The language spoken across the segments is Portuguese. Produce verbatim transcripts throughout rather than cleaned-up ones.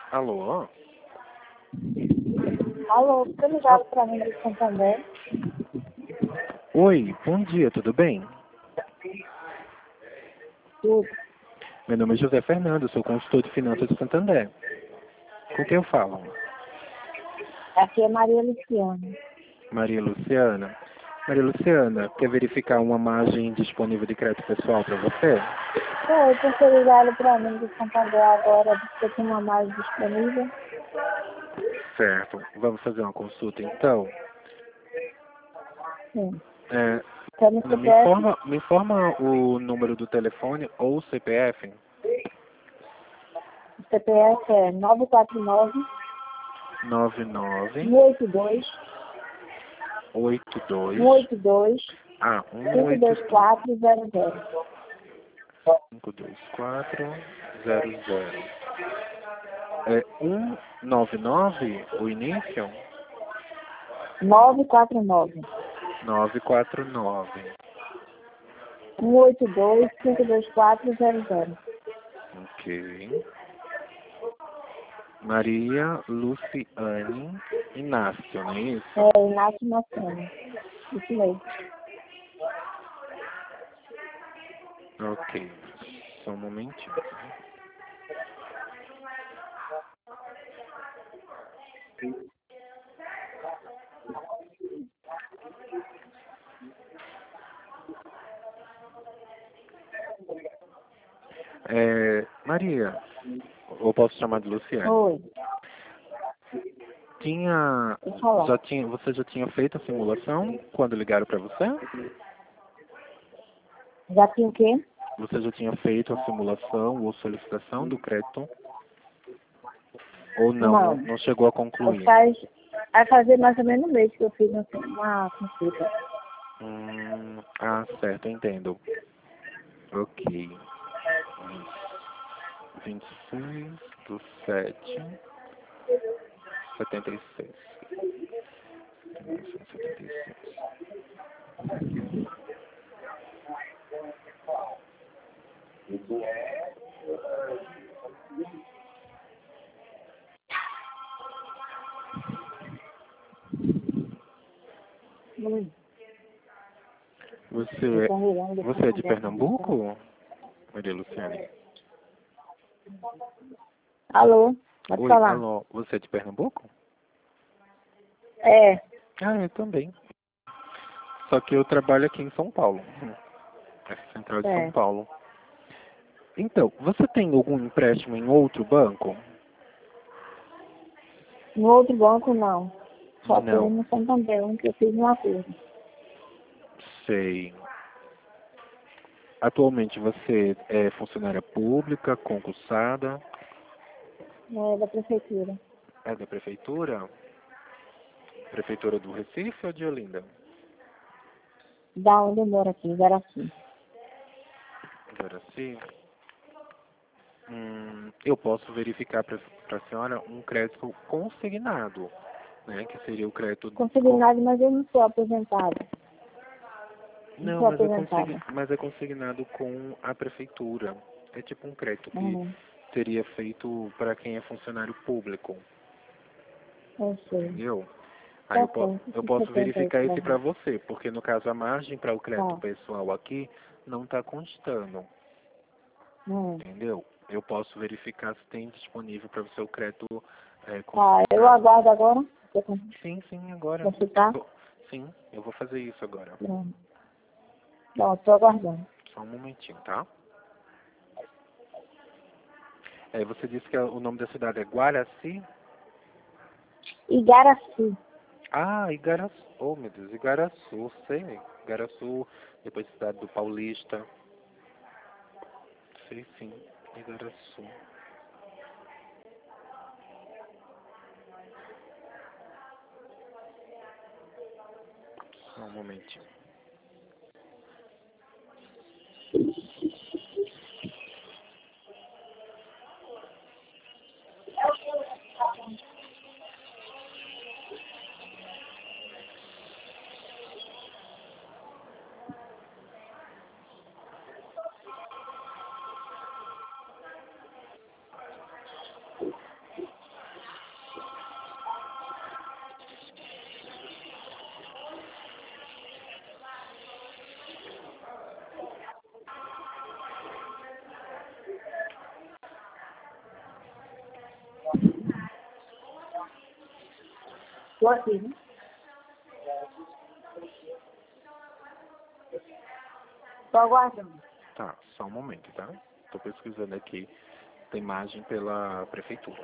Alô? Alô, você ligado para mim de Santander? Oi, bom dia, tudo bem? Tudo. Meu nome é José Fernando, sou consultor de finanças do Santander. Com quem eu falo? Aqui é Maria Luciana. Maria Luciana. Maria Luciana, quer verificar uma margem disponível de crédito pessoal para você? Oi, você ligado para mim de Santander agora, você tem uma margem disponível? Certo, vamos fazer uma consulta então. Sim. É, Então, no me, C P F, informa, me informa o número do telefone ou o C P F? o C P F é nove quatro nove, nove nove um oito dois, oito dois um oito dois, ah, um cinco oito dois quatro zero zero. cinco dois quatro zero zero. É um nove nove o início? nove quatro nove, nove quatro nove. um oito dois, cinco dois quatro zero zero. Ok. Maria Luciane Inácio, não é isso? É Inácio Macena. Isso mesmo. Ok. Só um momentinho. É, Maria, eu posso chamar de Luciane. Oi, Tinha, deixa eu falar. já tinha, você já tinha feito a simulação quando ligaram para você? Já tinha o quê? Você já tinha feito a simulação ou solicitação do crédito? Ou não, não, Não. não chegou a concluir? Faz, vai fazer mais ou menos um mês que eu fiz uma, uma consulta. Hum, ah, certo, entendo. Ok. vinte e seis do sete, setenta e seis. mil novecentos e setenta e seis. Hum, eu Você, tô ligando do você é de Santander também, tá? Pernambuco, Maria Luciane? Alô, pode Oi, falar. alô, você é de Pernambuco? É, Ah, eu também. Só que eu trabalho aqui em São Paulo. É Central de São é. Paulo. Então, você tem algum empréstimo em outro banco? No outro banco, não. Só tem Não, no Santander, um que eu fiz um acordo. sei. Atualmente você é funcionária pública, concursada, É da prefeitura. é da prefeitura? Prefeitura do Recife ou de Olinda? Da onde eu moro aqui, em Garaci. Guaraci? Hum, eu posso verificar para a senhora um crédito consignado, né? Que seria o crédito... co- Consignado, mas eu não sou aposentada. Não Não, sou mas é, consign... aposentada. mas é consignado com a prefeitura. É tipo um crédito que Uhum. seria feito para quem é funcionário público, Eu sei. entendeu? Aí Tá eu, po certo, eu esses posso setenta aí verificar pra esse para mim. você, porque no caso a margem para o crédito Tá. pessoal aqui não está constando, Hum. entendeu? Eu posso verificar se tem disponível para você o crédito é, Tá, eu consignado. aguardo agora. Você Sim, sim, agora. consultar? Tô- Sim, eu vou fazer isso agora. Pronto. Não, estou aguardando. Só um momentinho, tá? É, você disse que o nome da cidade é Guaraci? Igaraci. Ah, Igaraçu. Oh, meu Deus, Igaraçu, sei. Igaraçu, depois cidade do Paulista. Sei sim, Igaraçu. Só um momentinho. Tô aqui, né? Tô aguardando. Tá, só um momento, tá? Tô pesquisando aqui a imagem pela prefeitura.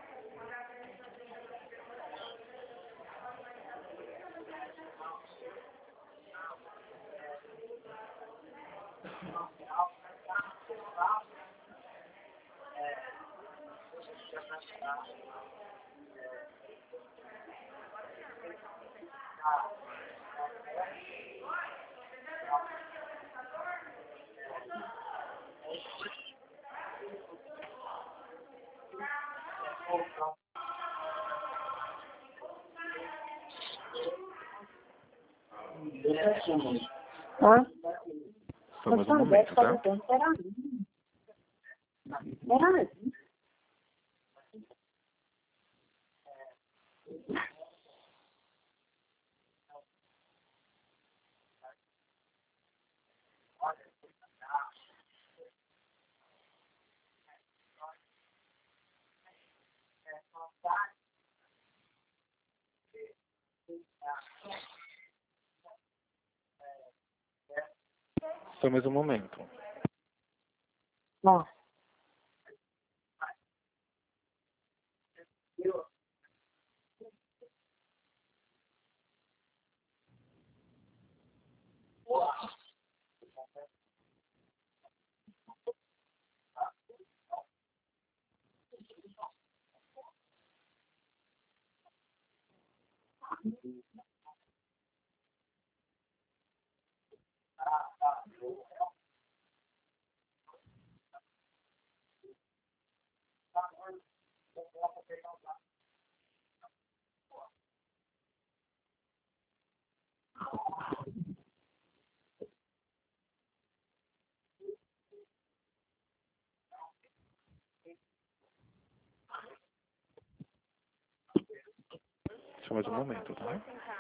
Hã? Só mais um momento, tá? Peraí. Só mais um momento. Ó. Só mais um momento, tá?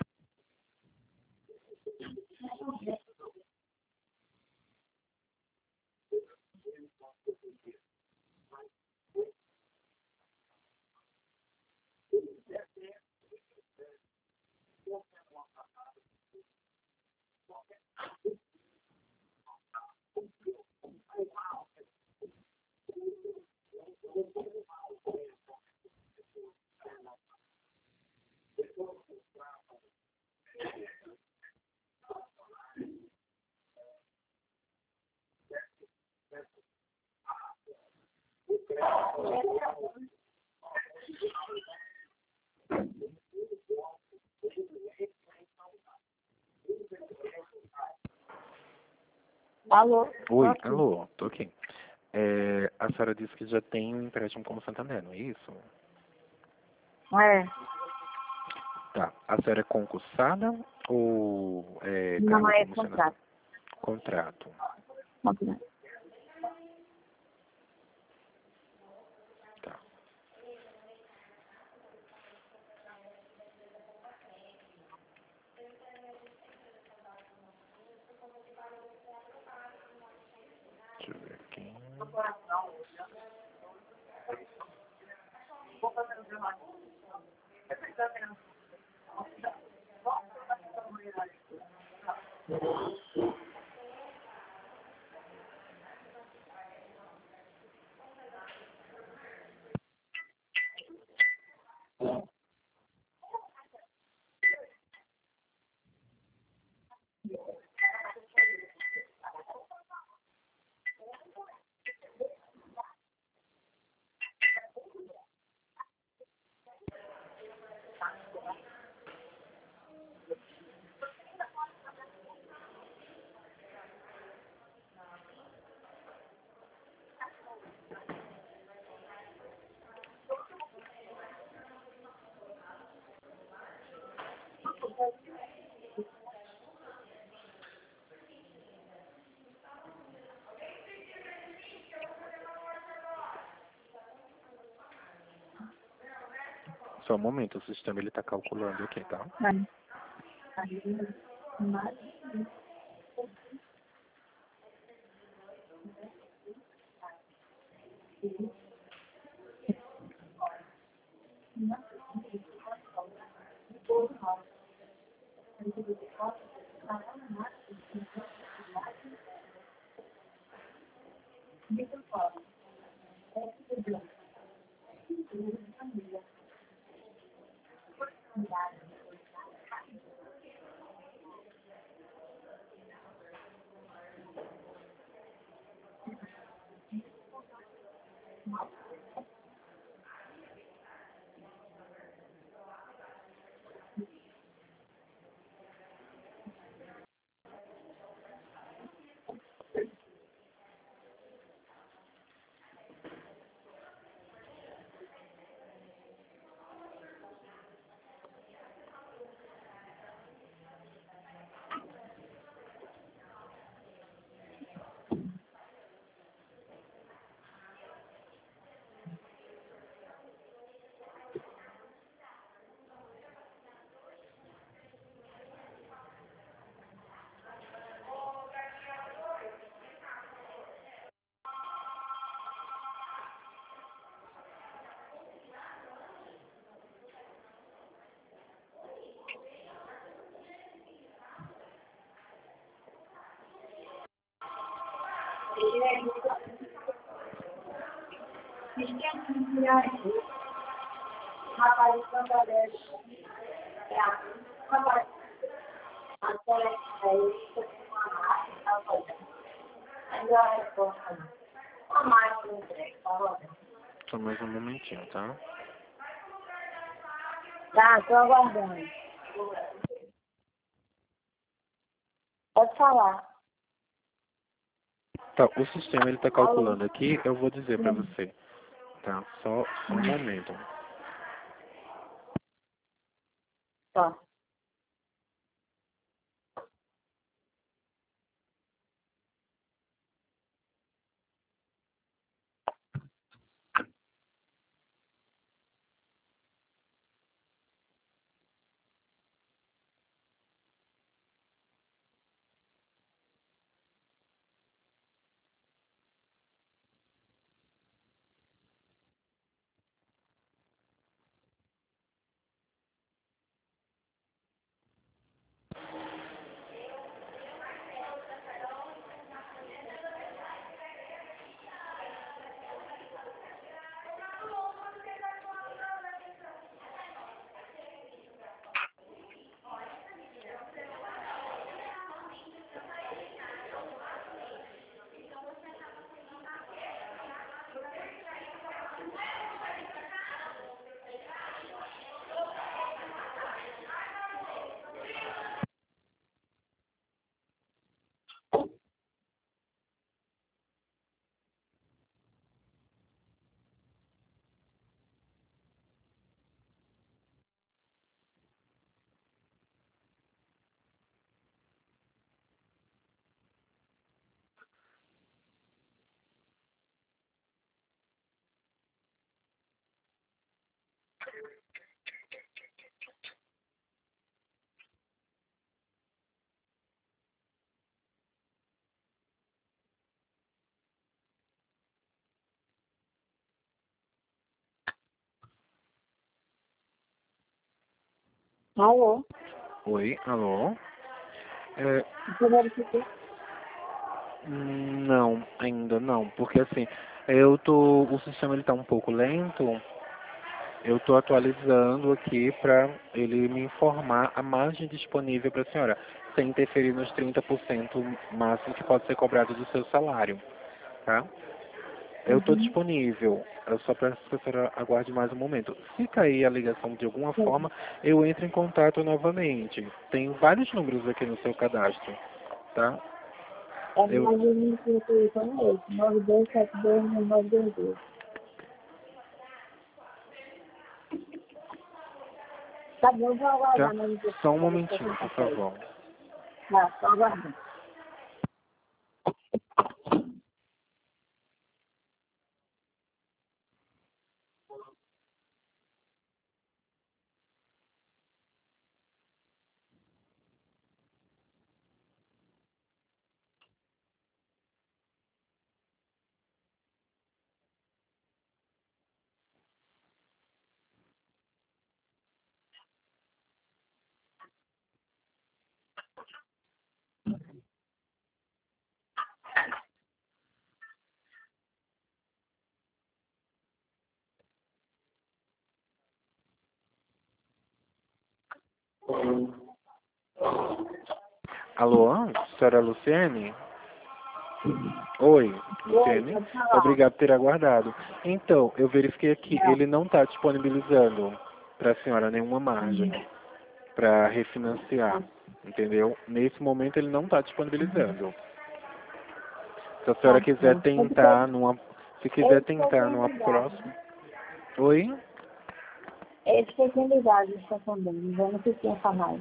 Alô? Oi, Aqui. alô, tô aqui. É, a senhora disse que já tem um empréstimo como Santander, não é isso? É. Tá. A senhora é concursada ou é Não cargo é como senador? contrato. Contrato. Contrato. Tá. Deixa eu ver aqui. Só um momento, o sistema ele tá calculando aqui, tá? Vai. Só mais um momentinho, tá? Tá, tô aguardando. Pode falar. Tá, o sistema ele tá calculando aqui, eu vou dizer pra você. Tá, só, só um momento. Tá. Alô? Oi, alô? É, Você verificou? hum, não, ainda não, porque assim, eu tô, o sistema ele tá um pouco lento, eu tô atualizando aqui para ele me informar a margem disponível para a senhora, sem interferir nos trinta por cento máximo que pode ser cobrado do seu salário, tá? Eu estou Uhum. disponível, eu só peço que a senhora aguarde mais um momento. Se cair a ligação de alguma Sim. forma, eu entro em contato novamente. Tem vários números aqui no seu cadastro, tá? É Eu, mais um que telefone é esse, nove dois sete dois nove dois dois. Tá bom, vou tá? aguardar mais um Só um pouquinho para ver se eu momentinho, por consigo sair. favor. Tá, tô aguardando. Alô, senhora Luciene? Oi, Luciene. Obrigado por ter aguardado. Então, eu verifiquei aqui, ele não está disponibilizando para a senhora nenhuma margem para refinanciar, entendeu? Nesse momento ele não está disponibilizando. Se a senhora quiser tentar numa, se quiser tentar numa próxima. Oi? É especialidade isso também, eu não sei essa mais.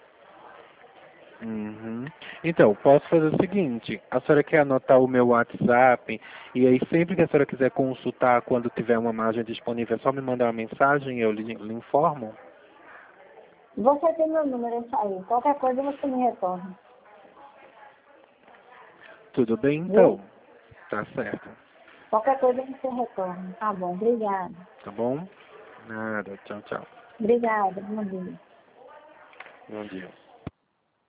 Uhum. Então, posso fazer o seguinte, a senhora quer anotar o meu WhatsApp e aí sempre que a senhora quiser consultar quando tiver uma margem disponível, é só me mandar uma mensagem e eu lhe, lhe informo? Você tem meu número, isso aí. Qualquer coisa você me retorna. Tudo bem então? Viu? Tá certo. Qualquer coisa você retorna. Tá bom, obrigada. Tá bom? Nada, tchau, tchau. Obrigada, bom dia. Bom dia.